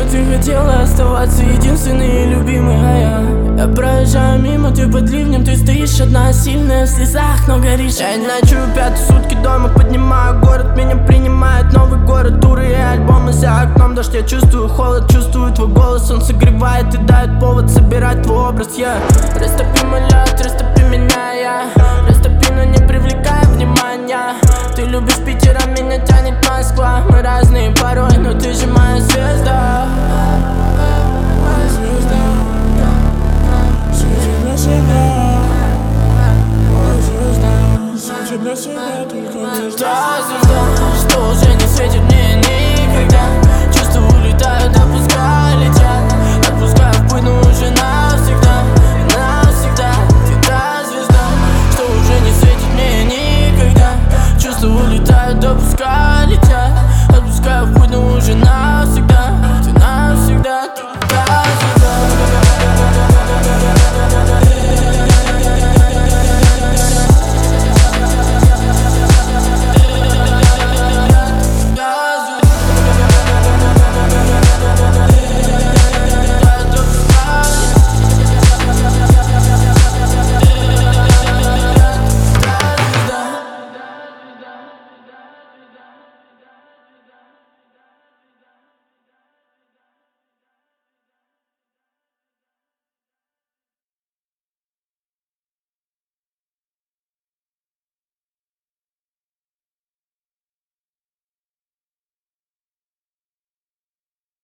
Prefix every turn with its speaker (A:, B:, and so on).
A: ты хотела оставаться единственной и любимой, а я проезжаю мимо, ты под ливнем, ты стоишь одна, сильная, в слезах, но горишь. Я не ночую, пятые сутки дома, поднимаю город, меня принимает новый город, туры и альбомы за окном, дождь, я чувствую холод, чувствую твой голос, он согревает и дает повод собирать твой образ, Растопи мой лед, растопи меня, растопи, но не привлекай внимания. Ты любишь Питер, а меня тянет Москва. Мы разные порой, но ты же моя звезда.